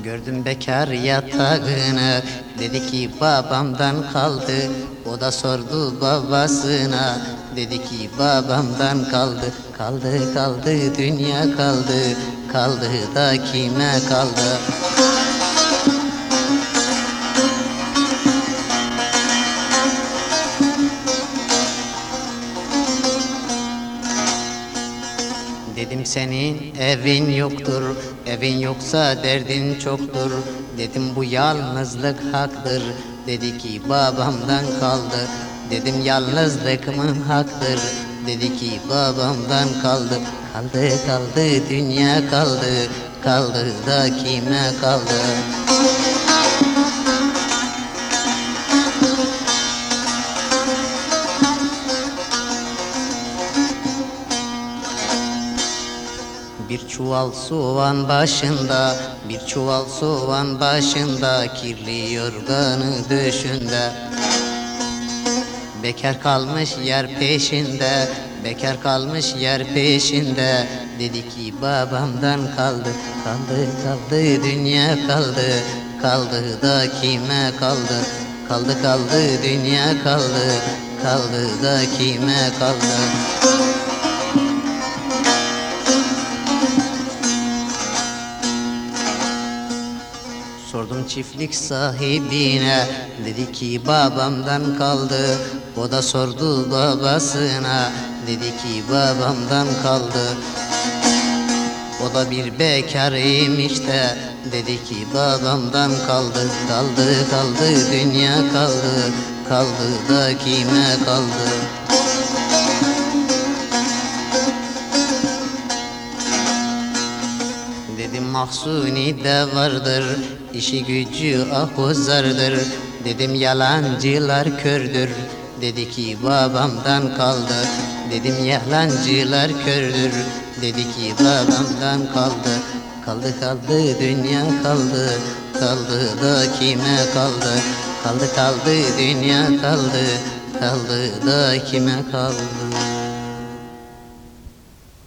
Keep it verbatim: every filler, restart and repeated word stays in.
Gördüm bekar yatağını, dedi ki babamdan kaldı. O da sordu babasına, dedi ki babamdan kaldı. Kaldı kaldı dünya kaldı, kaldı da kime kaldı? Dedim senin evin yoktur, evin yoksa derdin çoktur. Dedim bu yalnızlık haktır, dedi ki babamdan kaldı. Dedim yalnızlık mı haktır, dedi ki babamdan kaldı. Kaldı kaldı dünya kaldı, kaldı da kime kaldı? Bir çuval soğan başında, bir çuval soğan başında, kirli yorganı döşünde. Bekar kalmış yer peşinde, bekar kalmış yer peşinde. Dedi ki babamdan kaldı, kaldı kaldı dünya kaldı, kaldı da kime kaldı? Kaldı kaldı dünya kaldı, kaldı da kime kaldı? Sordum çiftlik sahibine, dedi ki babamdan kaldı. O da sordu babasına, dedi ki babamdan kaldı. O da bir bekar imiş de, dedi ki babamdan kaldı. Kaldı kaldı dünya kaldı, kaldı da kime kaldı? Dedim Mahsuni de vardır, işi gücü ahuzardır. Dedim yalancılar kördür, dedi ki babamdan kaldı. Dedim yalancılar kördür, dedi ki babamdan kaldı. Kaldı kaldı dünya kaldı, kaldı da kime kaldı? Kaldı kaldı dünya kaldı, kaldı da kime kaldı?